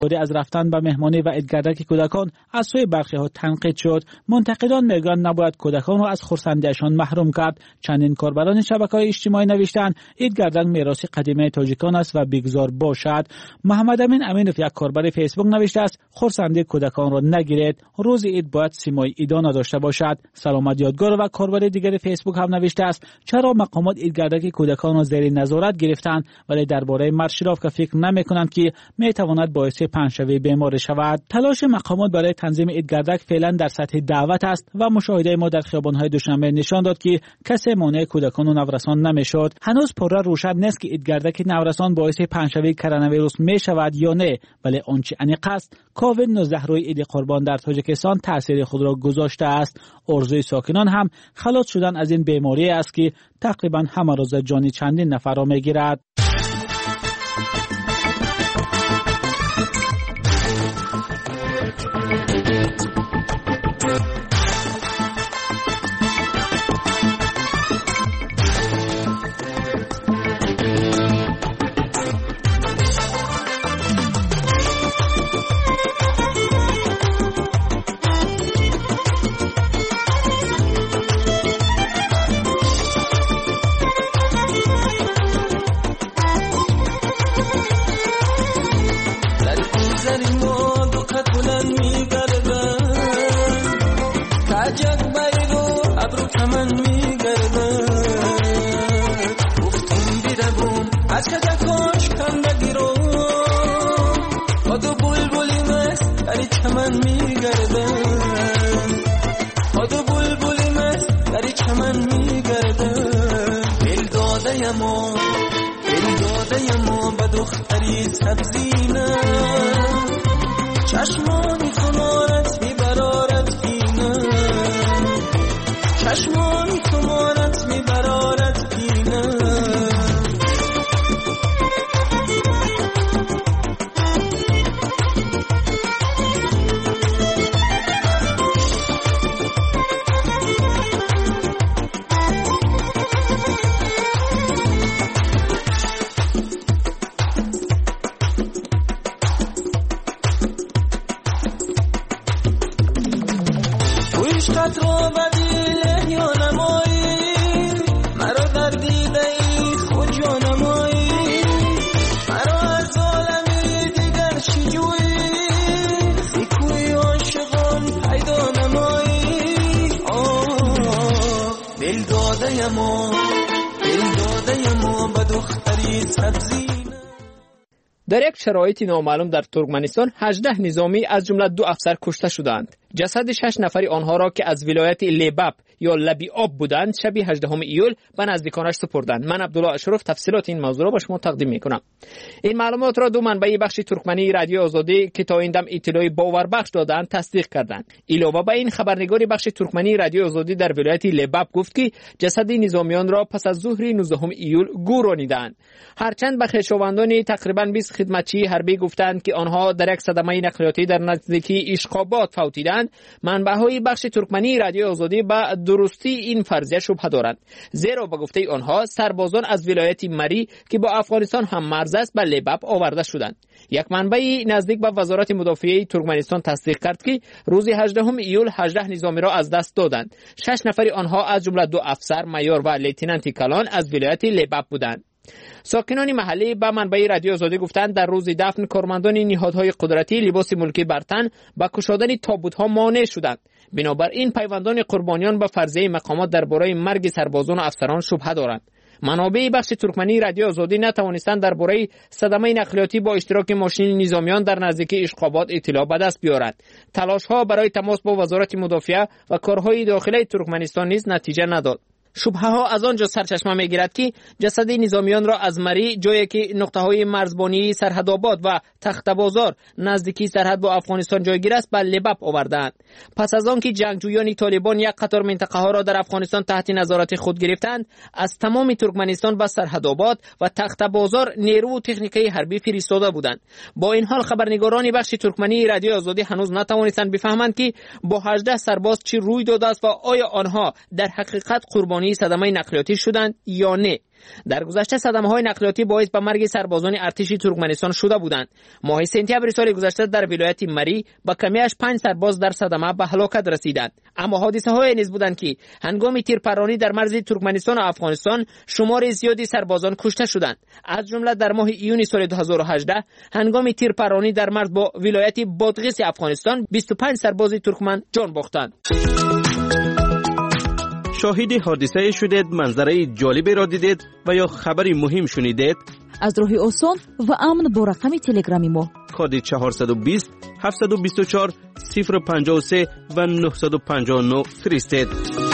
از رفتن به مهمانی و عیدگردک کودکان از سوی برخی‌ها تنقید شد. منتقدان میگویند نباید کودکان را از خرسندی‌شان محروم کرد. چندین کاربران شبکه‌های اجتماعی نوشتند عیدگردک میراث قدیمی تاجیکان است و بیگزار باشد. محمد امین امینوف یک کاربر فیسبوک نوشته است خرسندی کودکان را نگیرید، روز عید باید سیمای عیدان داشته باشد. سلامت یادگار و کاربر دیگر فیسبوک هم نوشته است چرا مقامات عیدگردک کودکان را زیر نظارت گرفتند ولی درباره مرشراف که فکر نمی‌کنند که می‌تواند باعث پنجشوی بیماری شود. تلاش مقامات برای تنظیم عیدگردک فعلا در سطح دعوت است و مشاهده ما در خیابان‌های دوشنبه نشان داد که کسی مانع کودکان و نورسان نمی‌شد. هنوز پرره روشن نیست که عیدگردک نورسان باعث پنجشوی کرونا ویروس می‌شود یا نه، ولی آنچه انیق است کووید 19 روی عید قربان در تاجیکستان تاثیر خود را گذاشته است. ارزوی ساکنان هم خلاص شدن از این بیماری است که تقریبا همه روز جان چندین نفر را می‌گیرد. در یک شرایط نامعلوم در ترکمنستان 18 نظامی از جمله 2 افسر کشته شدند. جسد 6 نفر آنها را که از ولایت لیباب یا لبیاب بودند شب 18 ایول به نزدیکانش سپردند. من عبدالله اشرف تفصیلات این موضوع را به شما تقدیم میکنم. این معلومات را 2 منبع بخش ترکمنی رادیو آزادی که تا این دم اطلاع باوربخش دادند تصدیق کردند. علاوه بر این خبرنگار بخش ترکمنی رادیو آزادی در ولایت لیباب گفت که جسد نظامیان را پس از ظهر 19 ایول گورانیدند. هرچند به خویشاوندان تقریبا 20 خدمتچی حربی گفتند که آنها در یک صدمه نقلیاتی در نزدیکی اشقابات فوتیدند، منبع‌های بخش ترکمنی رادیو آزادی به درستی این فرضیه شبهه دارند، زیرا به گفته آنها سربازان از ولایت مری که با افغانستان هم مرز است به لیباب آورده شدند. یک منبع نزدیک به وزارت مدافعه ترکمنستان تصدیق کرد که روز 18 ایول 18 نظامی را از دست دادند. 6 نفر آنها از جمله 2 افسر مایور و لیتنانت کلان از ولایت لیباب بودند. ساکنان محلی به منبع رادیو آزادی گفتند در روز دفن کارمندان نهادهای قدرتی لباس ملکی بر تن با کشادن تابوت‌ها مانع شدند. بنابراین پیوندان قربانیان به فرضیه مقامات درباره مرگ سربازان و افسران شبهه دارند. منابع بخش ترکمنی رادیو آزادی نتوانستند درباره صدمه نقلیاتی با اشتراک ماشین نظامیان در نزدیکی اشقابات اطلاع به دست بیارند. تلاش‌ها برای تماس با وزارت مدافعه و کارهای داخلی ترکمنستان نیز نتیجه نداد. شبهه ها از آنجا سرچشمه میگیرد که جسد نظامیان را از مری، جایی که نقطه های مرزبانی سرحدآباد و تخت‌بازار نزدیکی سرحد با افغانستان جایگیر است، به لیباب آوردند. پس از آنکه جنگجویان طالبان یک قطار منطقه ها را در افغانستان تحت نظارت خود گرفتند، از تمام ترکمنستان به سرحدآباد و تخت‌بازار نیرو و تکنیکی حربی فرستاده بودند. با این حال خبرنگاران بخش ترکمنی رادیو آزادی هنوز نتوانستند بفهمند که با 18 سرباز چی روی داده است و آیا آنها در حقیقت قربانی صدمه نقلیاتی شدند یا نه. در گذشته صدمه‌های نقلیاتی باعث به مرگ سربازان ارتش ترکمنستان شده بودند. ماه سپتامبر سال گذشته در ولایت مری با کمیش 5 سرباز در صدمه به هلاکت رسیدند. اما حادثه‌های نیز بودند که هنگام تیرپرانی در مرز ترکمنستان و افغانستان شمار زیادی سربازان کشته شدند. از جمله در ماه ایون سال 2018 هنگام تیرپرانی در مرز با ولایت بادغیس افغانستان 25 سرباز ترکمن جان باختند. شاهد حادثه شدید، منظره جالبی را دیدید و یا خبری مهم شنیدید؟ از راه آسان و امن با رقم تلگرامی ما کد 420 724 053 و 959 فرستید.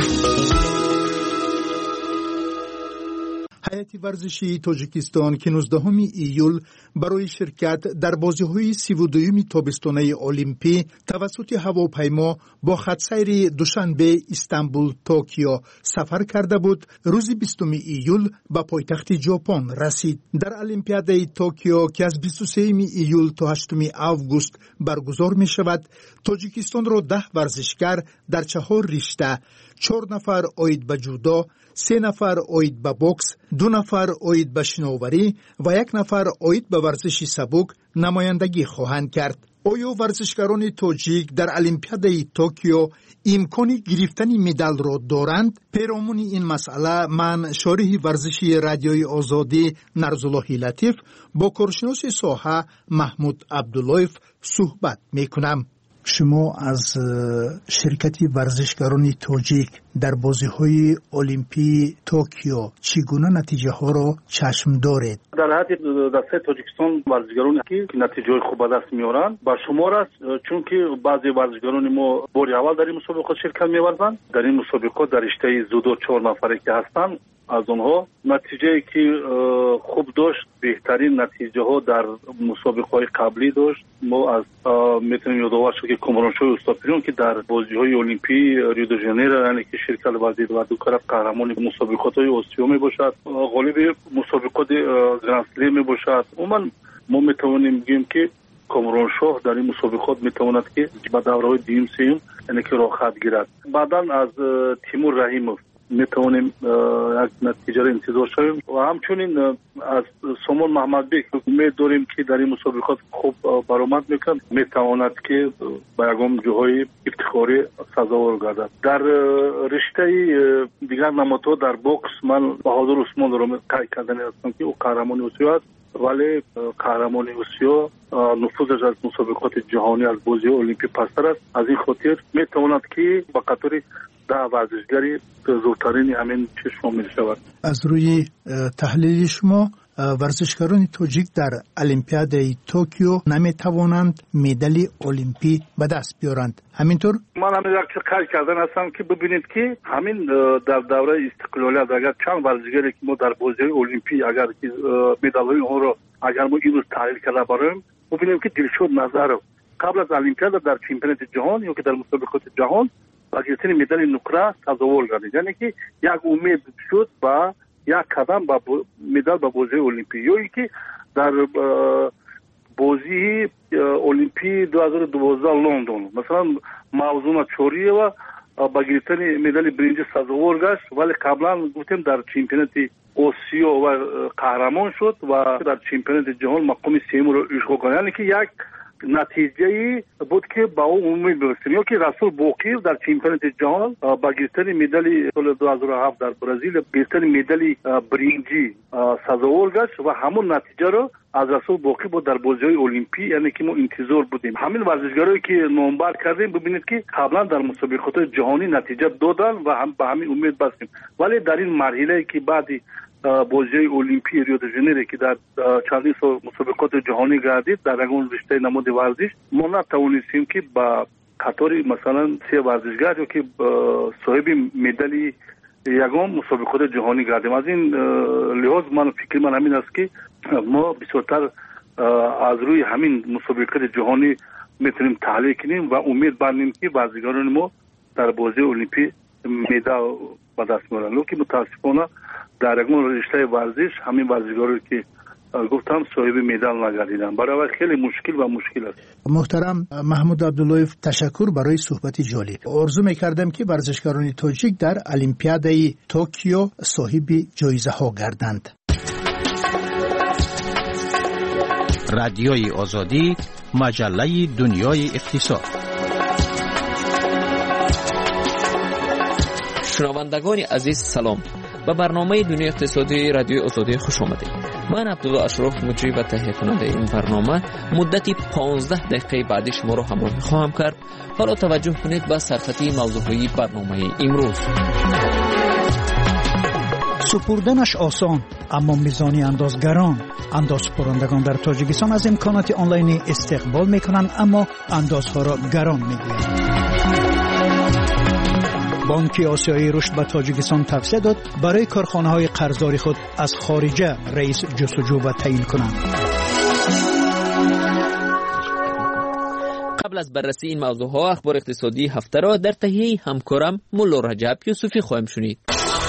هیئت ورزشی تاجیکستان که 19 ایول برای شرکت در بازی‌های 32 تابستانه المپی توسط هواپیما با خط‌سیر دوشنبه استانبول توکیو سفر کرده بود، روز 20 ایول به پایتخت ژاپن رسید. در المپیاد توکیو که از 23 ایول تا 8 آگوست برگزار می شود، تاجیکستان را 10 ورزشکار در 4 رشته، 4 نفر عاید به جودو، 3 نفر عاید به بوکس، 2 نفر عاید به شناوری و 1 نفر عاید به ورزش سبک نمایندگی خواهند کرد. آیا ورزشکاران تاجیک در المپیاد توکیو امکان گرفتن مدال را دارند؟ پیرامون این مسئله من شارح ورزشی رادیوی آزادی نرزالله لطیف با کارشناس ساحه محمود عبداللهیف صحبت میکنم. شما از شرکت ورزشکاران تاجیک در بازی‌های المپی توکیو چگونه نتیجه ها را چشم دارید؟ در حد دسته تاجیکستان ورزشکارانی که نتیجه خوب به دست میارند با شمار است، چون که بعضی ورزشکاران ما بار اول در این مسابقات شرکت می‌ورزند. در این مسابقات در رشته زودو 4 نفری که هستند، از اونها نتیجه که خوب داشت، بهترین نتیجه ها در مسابقه های قبلی داشت. ما از میتونیم یادآور شد که کامرانشاه استاپیون که در بازی های المپی ریو دی ژانیرو یعنی که شرکت ورزید و دو طرف قهرمان مسابقات های آسیا می باشد، غالب مسابقات گرند اسلم می باشد. ما میتوانیم بگیم که کامرانشاه در این مسابقات میتواند که به دوره های دوم سوم یعنی که راه خط گیرد. بعدا از تیمور رحیموف میتونیم یک نتیجه را انتظار شویم و همچنین از سامان محمد بیگ امید داریم که در این مسابقات خوب برآمد میکند، میتواند که به یگام جاهای افتخاری سزاوار گردد. در رشته دیگر نمادها در بوکس من بهادر عثمان را قید کردن هستم که او قهرمان آسیا است، ولی قهرمان آسیا نفوذش از مسابقات جهانی از بازی المپی پستر است. از این خاطر میتواند که با قطار 10 ورزشکاری زورترین همین چیز شامل شود. از روی تحلیل شما ورزشکاران تاجیک در المپیاد توکیو نمیتوانند مدال المپی به دست بیارند، همینطور؟ من همین یک چیز قید کردن هستم که ببینید که همین در دوره استقلالیت اگر چند ورزشکاری که ما در بازی المپی اگر که مدال‌های اون رو اگر ما این روز تحلیل کرده باشیم، ببینیم که دلشاد نظر قبل از المپیاد در چمپیونات جهان یا که در مسابقات جهان با گرفتن مدال نقره تزاول گردید، یعنی که یک امید شد با یک قدم با مدال با بازی المپی، یا اینکه در بازی المپی 2012 لندن مثلا موضوع چوری و با گرفتن مدال برنج سزاوار گشت، ولی قبلا گفتیم در چمپیونات آسیا و قهرمان شد و در چمپیونات جهان مقام سوم رو اشغال کرد، یعنی که یک نتیجه بود که با اون امید برسیم. یا که رسول باقی در چمپیونات جهان با گرفتن مدال سال 2007 در برزیل گرفتن مدال برنجی سزاوار گشت و همون نتیجه رو از رسول باقی بود در بازی‌های المپی، یعنی که ما انتظار بودیم. همین ورزشکارایی که نامبر کردیم ببینید که قبلا در مسابقات جهانی نتیجه دادن و هم به همین امید بستیم، ولی در این مرحله که بعدی بازی المپی ریو دی ژانیرو که در چندین سال مسابقات جهانی گردید در اون رشته نماد ورزش ما نتوانستیم که با قطار مثلا 3 ورزشکار که صاحب مدال یگام مسابقات جهانی گردیم. از این لحاظ من فکر من همین است که ما بسیارتر از روی همین مسابقات جهانی میتونیم تحلیل کنیم و امید بندیم که ورزشکاران ما در بازی المپی مدال به دست میارن. که متاسفانه در اون رشته ورزش همین ورزشکاری که گفتم صاحب مدال نگردیدن. برای خیلی مشکل است. محترم محمود عبداللهیف، تشکر برای صحبت جالب. آرزو می‌کردم که ورزشکاران تاجیک در المپیادای توکیو صاحب جایزه ها گردند. رادیوی آزادی، مجله دنیای اقتصاد. شنوندگان عزیز سلام. به برنامه دنیای اقتصادی رادیوی آزادی خوش آمدید. من عبدالله اشرف مجری و تهیه کننده این برنامه مدتی 15 دقیقه بعد شما را همراهی خواهم کرد. حالا توجه کنید به سرخطی موضوعی برنامه امروز. سپردنش آسان اما میزانی انداز گران. اندازپرندگان در تاجیکستان از امکانات آنلاینی استقبال میکنند اما اندازها را گران میگویند. بانک آسیایی رشد به تاجیکستان توصیه داد برای کارخانه‌های قرضداری خود از خارجه رئیس جستجو و تعیین کنند. قبل از بررسی این موضوعها اخبار اقتصادی هفته را در تهیه همکارم مولا رجب یوسفی خواهیم شنید.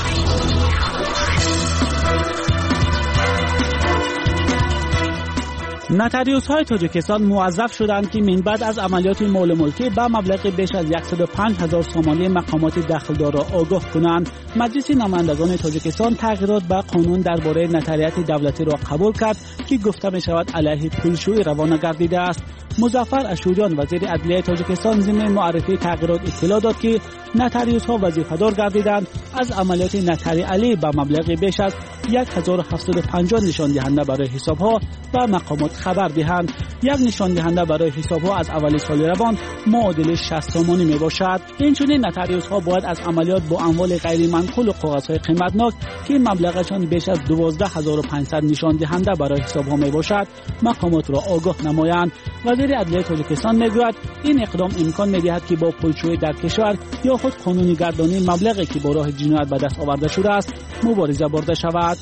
نتاریوس‌های تاجیکستان موظف شدند که من بعد از عملیات مال ملکی به مبلغ بیش از 105,000 سامانه مقامات دخلدار را آگاه کنند. مجلس نمایندگان تاجیکستان تغییرات به قانون درباره نتاریات دولتی را قبول کرد که گفته می شود علیه پولشویی روانه گردیده است. مظفر اشوریان وزیر عدلیه تاجیکستان ضمن معرفی تغییرات اطلاع داد که نتاریوس‌ها وظیفه‌دار گردیدند از عملیات نتاری علی به مبلغ بیش از 1750 نشان دهنده برای حساب‌ها و مقامات خبر دهند. یک نشان دهنده برای حساب‌ها از اول سال روان معادل 60 سامانی میباشد. اینچنین نتاریوس‌ها باید از عملیات با اموال غیر منقول و کاغذهای قیمتناک که مبلغشان بیش از 12500 نشان دهنده برای حساب‌ها میباشد مقامات را آگاه نمایند. وزیر عدلیه تاجیکستان میگوید این اقدام امکان میدهد که با پولشویی در کشور یا خود قانونی گردانی مبلغی که با راه جنایت به دست آورده شده است مبارزه برده شود.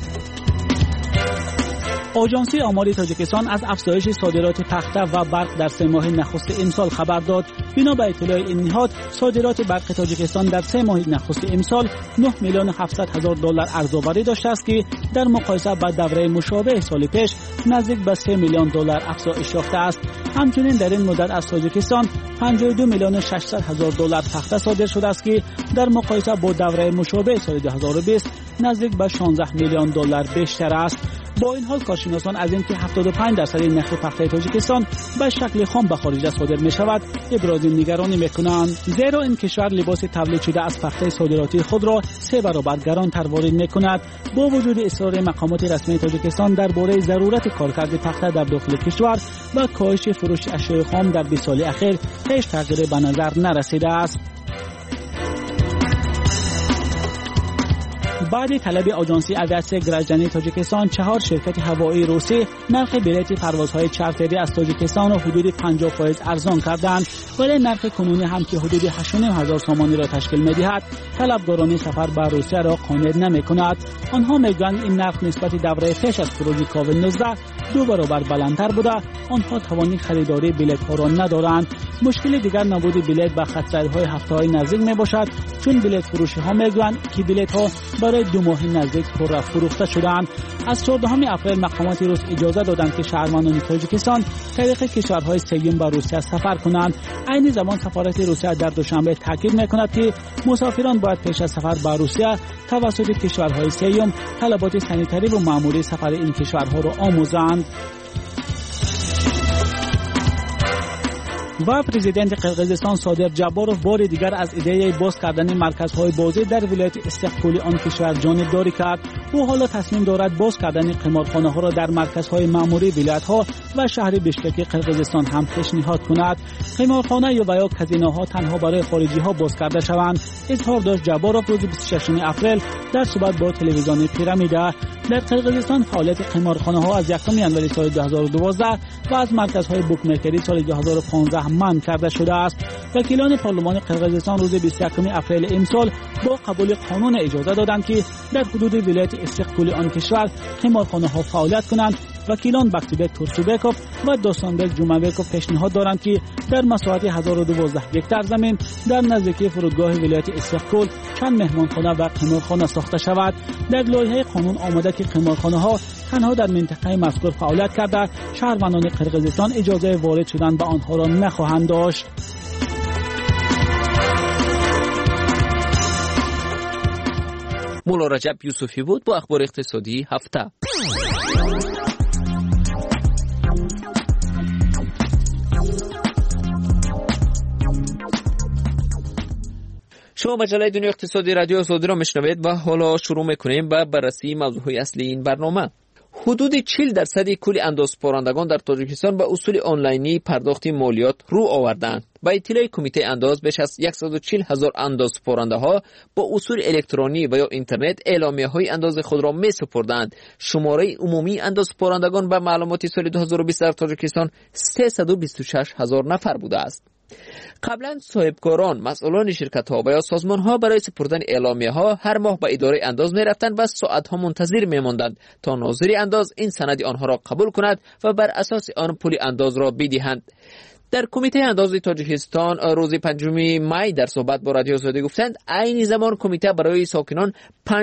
آژانس آمار تاجیکستان از افزایش صادرات پخته و برق در 3 ماه نخست امسال خبر داد. بنا به اطلاع این نهاد صادرات برق تاجیکستان در 3 ماه نخست امسال 9,700,000 دلار ارزآوری داشته است که در مقایسه با دوره مشابه سال پیش نزدیک به 3 میلیون دلار افزایش یافته است. همچنین در این مدت از تاجیکستان 52,600,000 دلار پخته صادر شده است که در مقایسه با دوره مشابه سال 2020 نزدیک به 16 میلیون دلار بیشتر است. با این حال کارشناسان از اینکه 75% نرخ پخته تاجیکستان به شکل خام به خارج صادر می شود ابراز نگرانی میکنند، زیرا این کشور لباس تولید شده از پخته صادراتی خود را 3 برابر گرانتر وارد میکند. با وجود اصرار مقامات رسمی تاجیکستان درباره ضرورت کارکرد پخته در داخل کشور و کاهش فروش اشیاء خام در 20 سال اخیر هیچ تغییری به نظر نرسیده است. بعد طلب آژانس اویاسیون گرجنی تاجیکستان 4 شرکت هوایی روسی نرخ بلیط پروازهای چارتری از تاجیکستان را حدود 50% ارزان کردند، ولی نرخ کنونی هم که حدود 8,500 سامانی را تشکیل می‌دهد طلبگاران سفر به روسیه را قانع نمی‌کند. آنها می‌گویند این نرخ نسبت دوره پیش از خروج کووید 19 2 برابر بلندتر بوده. آنها توانی خریداری بلیط‌ها را ندارند. مشکل دیگر نبود بلیط به خط‌سیرهای هفته‌های نزدیک میباشد، چون بلیط فروشی‌ها میگویند که بلیط‌ها برای 2 ماه نزدیک پر فروخته شدند. از 14 اپریل مقامات روس اجازه دادند که شهروندان تاجیکستان طریق کشورهای سوم به روسیه سفر کنند. عین زمان سفارت روسیه در دوشنبه تاکید می‌کند که مسافران باید پیش از سفر به روسیه توسط کشورهای سوم طلبات سانیتری و مأموری سفر این کشورها را آموزند. و پرزیدنت قرقیزستان صادر جباروف بار دیگر از ایده باز کردن مرکزهای بازی در ولایت استقلالی آن کشور جانبداری کرد. او حالا تصمیم دارد باز کردن قمارخانه‌ها را در مرکزهای مأموری ولایت‌ها و شهر بشکک قرقیزستان هم پیشنهاد کند. قمارخانه یا کازینوها تنها برای خارجی‌ها باز کرده شوند. اظهار داشت جباروف روز 26 اپریل در صحبت با تلویزیون پیرامیدا. در قرقیزستان فعالیت قمارخانه‌ها از 1 ژانویه سال 2012 و از مرکزهای بوکمیکری سال 2015 منع کرده شده است. وکیلان پارلمان قرقیزستان روز 21 اپریل امسال با قبول قانون اجازه دادند که در حدود ولایت استقلالی آن کشور قمارخانه‌ها فعالیت کنند وکیلان بختیبک تورسوبکوف و دوستانبک جومابکوف پیشنهاد دارند که در مساحت 1012 هکتار زمین در نزدیکی فرودگاه ولایت استقلال چند مهمانخانه و قمارخانه ساخته شود. در لایحه قانون آمده که قمارخانه‌ها تنها در منطقه مذکور فعالیت کرده شهروندان قرقیزستان اجازه وارد شدن به آنها را نخواهند داشت. مولا رجب یوسفی بود با اخبار اقتصادی هفته. شما مجله دنیا اقتصادی رادیو آزادی را میشنوید و حالا شروع میکنیم با بررسی موضوعهای اصلی این برنامه. حدود 40% کل اندازپارندگان در تاجیکستان به اصول آنلاینی پرداخت مالیات رو آوردند. با اطلاع کمیته انداز بیش از 140,000 اندازپارنده ها با اصول الکترونی و یا اینترنت اعلامیه های انداز خود را می سپردند. شماره عمومی اندازپارندگان به معلومات سال 2020 در تاجیکستان 326,000 نفر بوده است. قبلا صاحبکاران، مسئولان شرکت ها و یا سازمان ها برای سپردن اعلامیه ها هر ماه به اداره انداز می رفتند و ساعت ها منتظر می ماندند تا ناظر انداز این سند آنها را قبول کند و بر اساس آن پول انداز را بدهند. در کمیته انداز تاجیکستان روز 5 می در صحبت با رادیو آزادی گفتند عین زمان کمیته برای ساکنان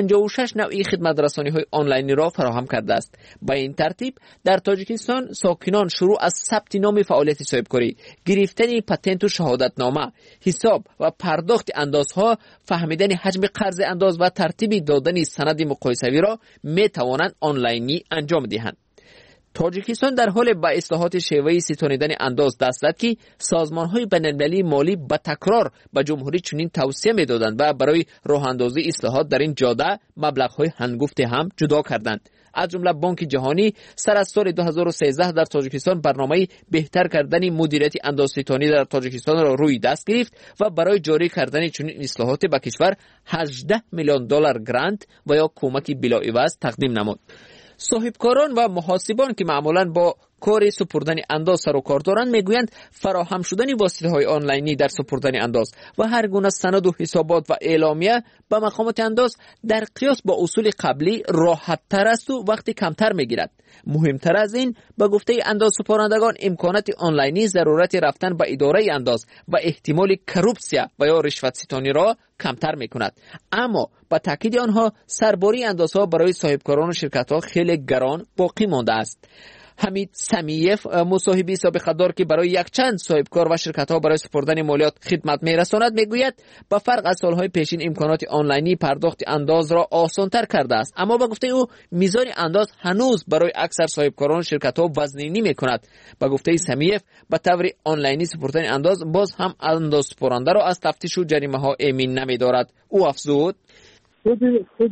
56 نوعی خدمت رسانی های آنلاینی را فراهم کرده است. با این ترتیب در تاجیکستان ساکنان شروع از ثبت نام فعالیت صاحبکاری، گرفتن پتنت و شهادتنامه، حساب و پرداخت اندازها، فهمیدن حجم قرض انداز و ترتیب دادن سند مقایسوی را می توانند آنلاینی انجام دهند. تاجیکستان در حال با اصلاحات شیوه ستانیدن انداز دست زد که سازمان‌های بین‌المللی مالی به تکرار به جمهوری چنین توصیه می‌دادند و برای راه اندازی اصلاحات در این جاده مبلغ‌های هنگفت هم جدا کردند. از جمله بانک جهانی سر از سال 2013 در تاجیکستان برنامه بهتر کردن مدیریت اندازستانی در تاجیکستان را روی دست گرفت و برای جاری کردن چنین اصلاحات به کشور 18 میلیون دلار گرانت و یا کمک بلاعوض تقدیم نمود. صاحبکاران و محاسبان که معمولاً با کار سپردن انداز سر و کار دارند میگویند فراهم شدن واسطه‌های آنلاینی در سپردن انداز و هر گونه سند و حسابات و اعلامیه به مقامات انداز در قیاس با اصول قبلی راحت تر است و وقت کمتر میگیرد. مهمتر از این به گفته انداز سپارندگان امکانات آنلاینی ضرورت رفتن به اداره انداز و احتمال کروپسیا و یا رشوت ستانی را کمتر میکند. اما با تاکید آنها سرباری اندازها برای صاحبکاران و شرکت‌ها خیلی گران باقی مانده است. حمید سمیف مصاحبی سابقه دار که برای یک چند صاحبکار و شرکت‌ها برای سپردن مالیات خدمت می‌رساند میگوید با فرق از سال‌های پیشین امکانات آنلاینی پرداخت انداز را آسان‌تر کرده است، اما با گفته او میزان انداز هنوز برای اکثر صاحبکاران و شرکت‌ها وزنی می‌کند. با گفته سمیف به طور آنلاینی سپردن انداز باز هم انداز سپرنده را از تفتیش و جریمه‌ها امین نمی‌دارد. او افزود خود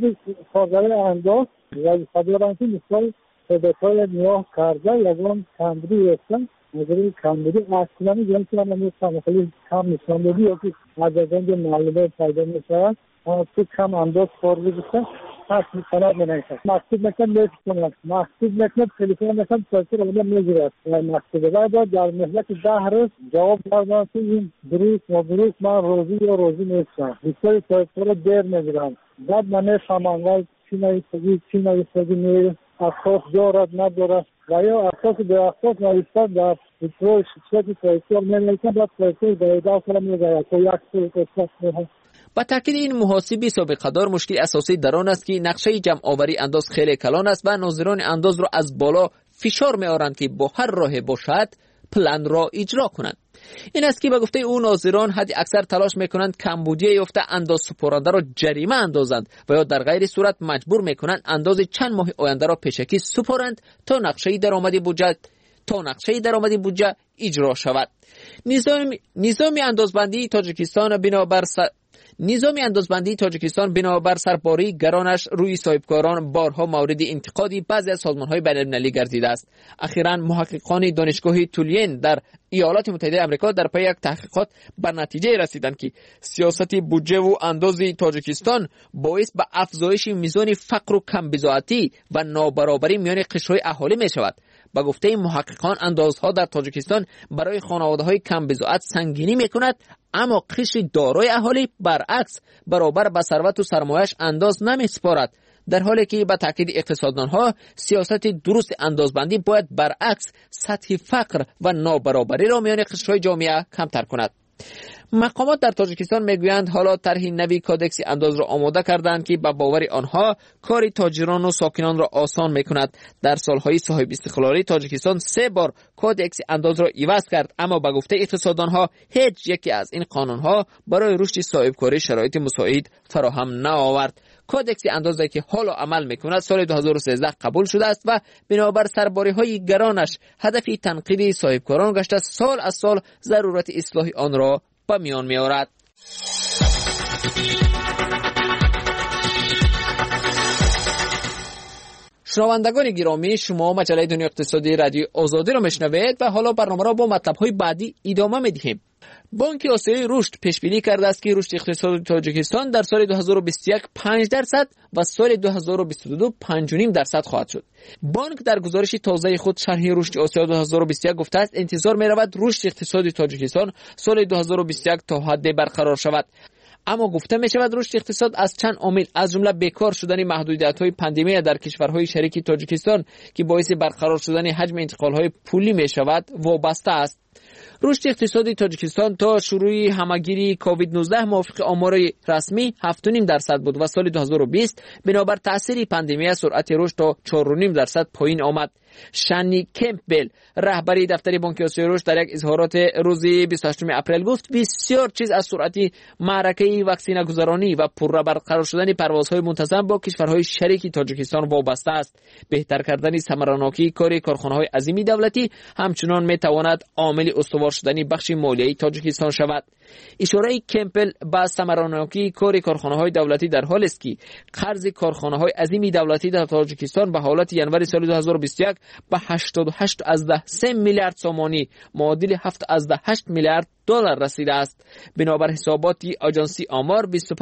کارگر انداز یا خبرانتی مثل های نیا کرده یکان کمبری هستن مجرد کمبری اصلا میگن که من نمیستم خیلی کم میشم بودی یا که از اینجا معلومه پیدا میشود تو کم انداز خورده بستن پس میکنه بنایشد مکتوب میکنم لیت کنم مکتوب میکنم تلفن میکنم سرسر اونجا میگیرد مکتوب باید در مهلت 10 روز جواب دادن که این دروس و دروس من روزی یا روزی نیستم بسیاری سرسر دیر میگیرم بعد من نفهمم چی نایستگی میره اساس دارد ندارد و یا اساس به اساس نایستد در اطلاع شکلی تایسیار نمیکنم باید تایسیار دایده کنم میگوید تو یک سوی قصص میهم. با تاکید این محاسبی سابقه دار مشکل اساسی در آن است که نقشه جمع آوری انداز خیلی کلان است و ناظران انداز را از بالا فشار می‌آورند که با هر راه باشد پلان را اجرا کنند. این است که به گفته او ناظران حد اکثر تلاش میکنند کمبودی یافته انداز سپرنده را جریمه اندازند و یا در غیر صورت مجبور میکنند انداز چند ماه آینده را پیشکی سپارند تا نقشه درآمدی بودجه اجرا شود. نظام اندازبندی تاجیکستان بنابر سرباری گرانش روی صاحبکاران بارها مورد انتقادی بعضی از سازمان‌های بین‌المللی گردیده است. اخیراً محققان دانشگاه تولین در ایالات متحده آمریکا در پی یک تحقیقات به نتیجه رسیدند که سیاست بودجه و انداز تاجیکستان باعث به افزایش میزان فقر و کمبضاعتی و نابرابری میان قشرهای اهالی می شود. با گفته محققان اندازها در تاجیکستان برای خانواده‌های کمبضاعت سنگینی می‌کند، اما قشر دارای اهالی برعکس برابر به ثروت و سرمایه‌اش انداز نمی‌سپارد. در حالی که به تاکید اقتصاددانها سیاست درست اندازبندی باید برعکس سطح فقر و نابرابری را میان قشرهای جامعه کمتر کند. مقامات در تاجیکستان میگویند حالا طرح نوی کودکس انداز را آماده کردند که به باور آنها کار تاجران و ساکنان را آسان میکند. در سالهای صاحب استقلالی تاجیکستان 3 بار کودکس انداز را عوض کرد، اما به گفته اقتصاددانها هیچ یکی از این قانونها برای رشد صاحبکاری شرایط مساعد فراهم نآورد. کودکس اندازی که حالا عمل میکند سال 2013 قبول شده است و بنابر سرباری‌های گرانش هدف تنقیب صاحبکاران گشته سال از سال ضرورت اصلاح آن را به میان می‌آورد. شنوندگان گرامی، شما مجله دنیا اقتصادی رادیو آزادی را میشنوید و حالا برنامه را با مطلب‌های بعدی ادامه می‌دهیم. بانک آسیایی رشد پیش بینی کرده است که رشد اقتصادی تاجیکستان در سال 2021 5% و سال 2022 5.5% خواهد شد. بانک در گزارش تازه خود شرح رشد آسیا 2021 گفته است انتظار می‌رود رشد اقتصادی تاجیکستان سال 2021 تا حد برقرار شود. اما گفته می شود رشد اقتصاد از چند عامل از جمله بیکار شدن محدودیت‌های پاندمی در کشورهای شریک تاجیکستان که باعث برقرار شدن حجم انتقال‌های پولی می شود وابسته است. رشد اقتصادی تاجیکستان تا شروع همه‌گیری کووید 19 موافق آمار رسمی 7.5% بود و سال 2020 بنابر تاثیر پاندمی سرعت رشد تا 4.5% پایین آمد. شانی کمپبل رهبری دفتر بانک آسیایی رشد در یک اظهارات روز 28 اپریل گفت بسیار چیز از سرعت معرکه واکسینه گذرانی و پررو برقرار شدن پروازهای منتظم با کشورهای شریک تاجیکستان وابسته است. بهتر کردن ثمراناکی کار کارخانه‌های عظیمی دولتی همچنان میتواند عامل استوار شدن بخش مالیایی تاجیکستان شود. اشاره کمپل به ثمراناکی کار کارخانه‌های دولتی در حالی است که قرض کارخانه‌های عظیمی دولتی در تاجیکستان به حالت ینوری سال 2021 به 88.3 میلیارد سومانی معادل 7.8 میلیارد دلار رسیده است. بنابر حسابات آژانسی آمار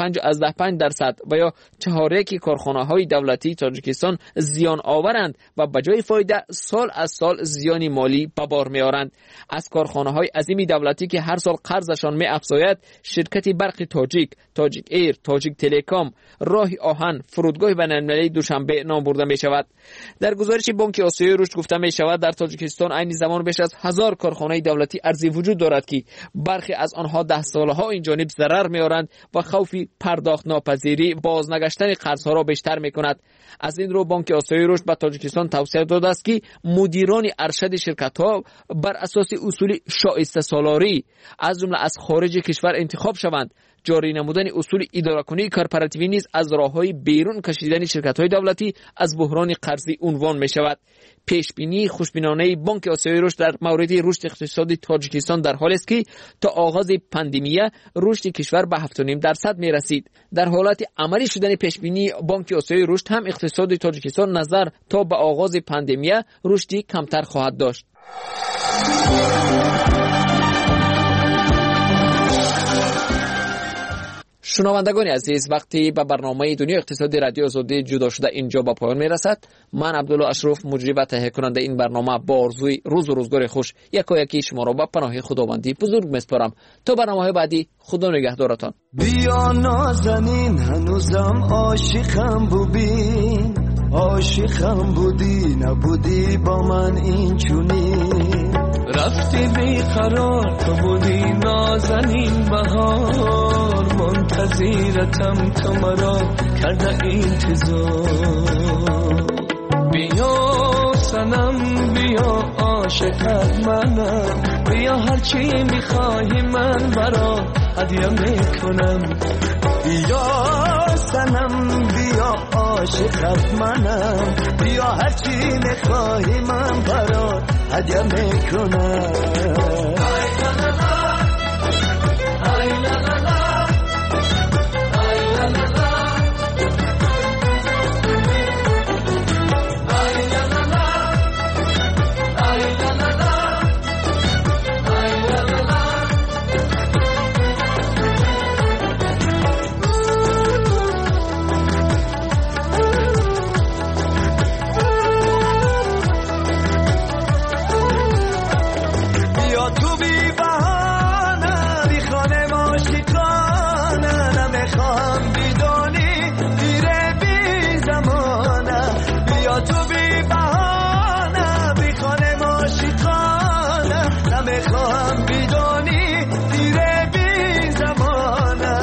25.5% و یا چهارکی کارخانه‌های دولتی تاجیکستان زیان آورند و به جای فایده سال از سال زیانی مالی به بار می‌آورند. از کارخانه‌های عظیمی دولتی که هر سال قرضشان می‌افزاید شرکت برق تاجیک ایر، تاجیک تلکام، راه آهن، فرودگاه بین‌المللی دوشنبه نام برده می‌شود. در گزارش بانک آسیایی رشد گفته می‌شود در تاجیکستان عین زمان بیش از 1000 کارخانه دولتی ارزی وجود دارد که برخی از آنها 10 سالها این جانب ضرر می‌آورند و خوف پرداخت ناپذیری بازنگشتن قرض‌ها را بیشتر می‌کند. از این رو بانک آسیایی رشد به تاجیکستان توصیه داده است که مدیران ارشد شرکت‌ها بر اساس اصول شایسته سالاری از جمله از خارج کشور انتخاب شوند. جاری نمودن اصول اداره‌کنی کارپراتیوی نیز از راه‌های بیرون کشیدن شرکت‌های دولتی از بحران قرضی عنوان می‌شود. پیشبینی خوشبینانه بانک آسیایی رشد در مورد رشد اقتصادی تاجیکستان در حالی است که تا آغاز پاندمی رشد کشور به 7.5% می‌رسید. در حالت عملی شدن پیشبینی بانک آسیایی رشد هم اقتصاد تاجیکستان نظر تا به آغاز پاندمی رشدی کمتر خواهد داشت. شنوندگان عزیز، وقتی به برنامه دنیا اقتصادی رادیو آزادی جدا شده اینجا به پایان میرسد. من عبدالله اشرف مجری و تهیه کننده این برنامه با آرزوی روز و روزگار خوش یکایکی شما را به پناه خداوندی بزرگ میسپارم. تا برنامه بعدی خدا نگهدارتان. بیا نازنین هنوزم عاشقم ببین، عاشقم بودی نبودی با من این چونین، رفتی بیقرار تو بودی نازنین بهار، منتظرتم تو مرا کرده انتظار. بیا سنم بیا عاشقت منم، بیا هرچی میخوای من برا هدیه میکنم. بیا سنم بیا عاشقت منم، بیا هرچی میخوای من برا هدیه میکنم. زمان میدانی دیره بی زمانه.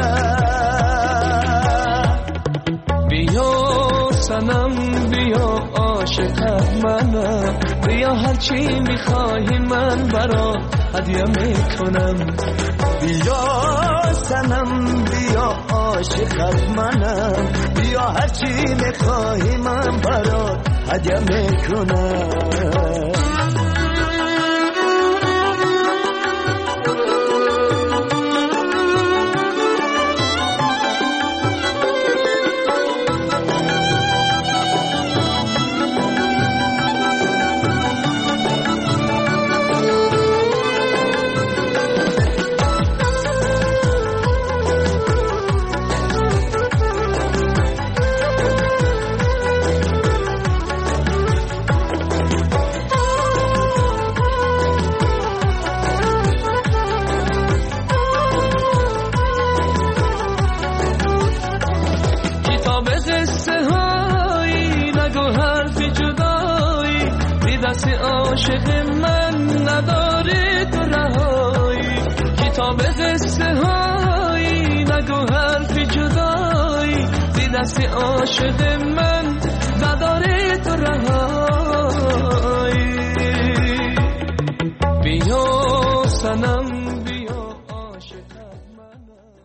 بیا سنم بیا عاشق منم، بیا هرچی میخوای من برات هدیه میکنم. بیا سنم بیا عاشق منم، بیا هرچی میخوای من برات هدیه میکنم. عاشق من نداره تو رهایی، کتاب قصه هایی نگو حرفی جدایی، دی دست عاشق من نداره تو رهایی. بیا سنم بیا عاشق منم.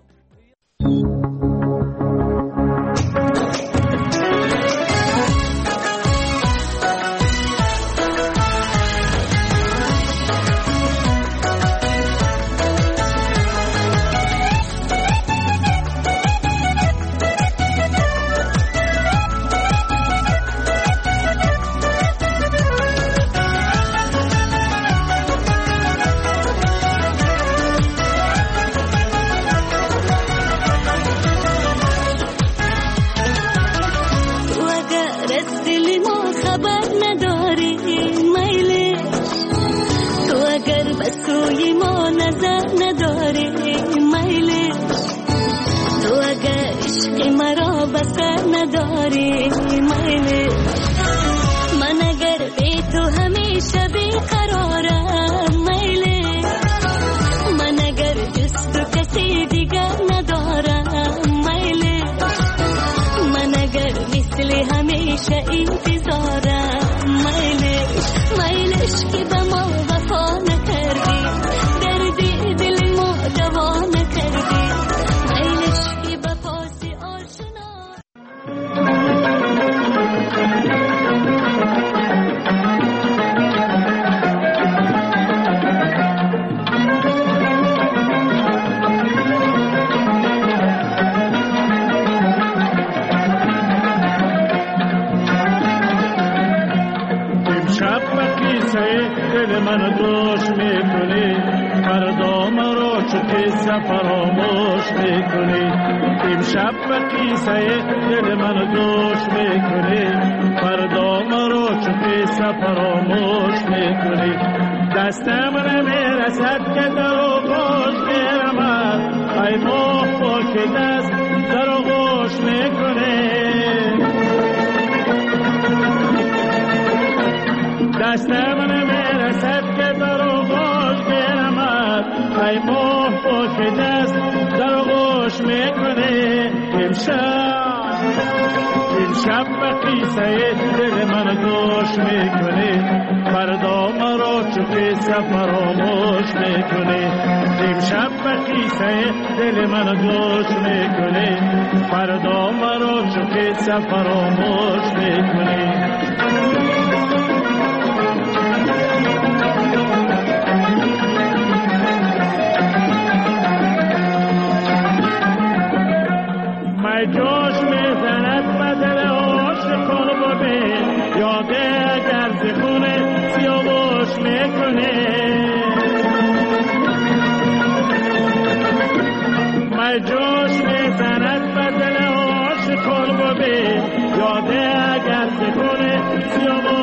یاده اگر بکنه سیاه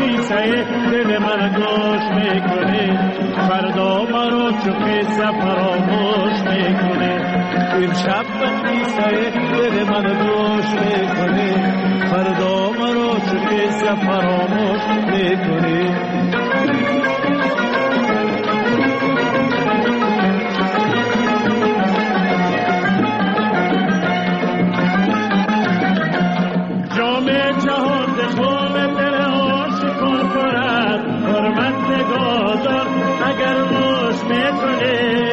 قیصه دل من گوش میکنه فردا مرا چو قصه فراموش میکنه امشب قیصه دل من گوش میکنه فردا مرا چو قصه فراموش میکنه حرمت نگاه دار اگر روش میکنه